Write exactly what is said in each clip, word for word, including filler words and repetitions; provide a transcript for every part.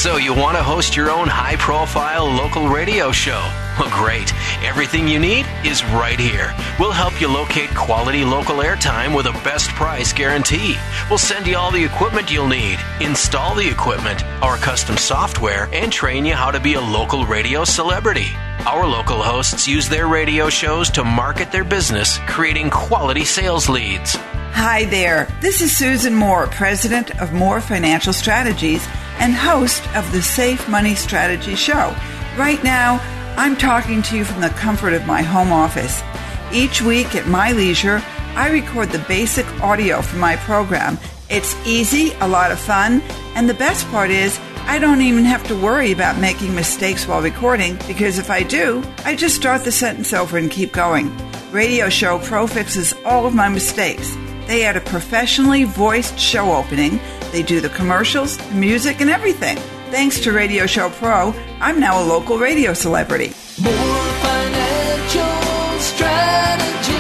So you want to host your own high-profile local radio show? Well, great. Everything you need is right here. We'll help you locate quality local airtime with a best price guarantee. We'll send you all the equipment you'll need, install the equipment, our custom software, and train you how to be a local radio celebrity. Our local hosts use their radio shows to market their business, creating quality sales leads. Hi there. This is Susan Moore, president of Moore Financial Strategies and host of the Safe Money Strategy Show. Right now, I'm talking to you from the comfort of my home office. Each week at my leisure, I record the basic audio for my program. It's easy, a lot of fun, and the best part is I don't even have to worry about making mistakes while recording, because if I do, I just start the sentence over and keep going. Radio Show Pro fixes all of my mistakes. They add a professionally voiced show opening. They do the commercials, the music, and everything. Thanks to Radio Show Pro, I'm now a local radio celebrity. More financial strategies.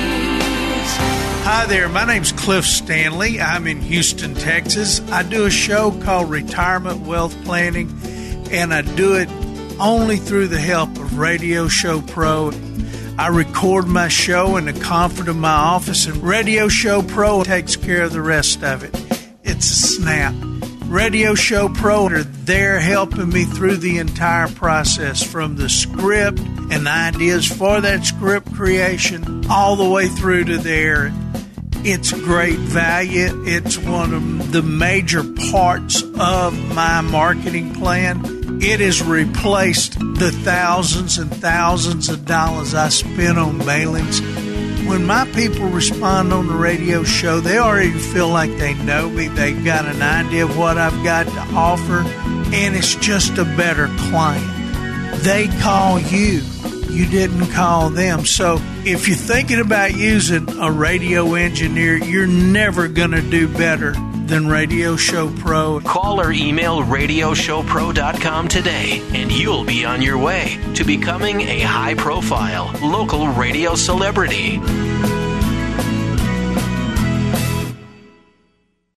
Hi there, my name's Cliff Stanley. I'm in Houston, Texas. I do a show called Retirement Wealth Planning, and I do it only through the help of Radio Show Pro. I record my show in the comfort of my office, and Radio Show Pro takes care of the rest of it. It's a snap. Radio Show Pro are there helping me through the entire process, from the script and ideas for that script creation all the way through to there. It's great value. It's one of the major parts of my marketing plan. It has replaced the thousands and thousands of dollars I spent on mailings. When my people respond on the radio show, they already feel like they know me. They've got an idea of what I've got to offer, and it's just a better client. They call you. You didn't call them. So if you're thinking about using a radio engineer, you're never going to do better than Radio Show Pro. Call or email radio show pro dot com today, and you'll be on your way to becoming a high-profile local radio celebrity.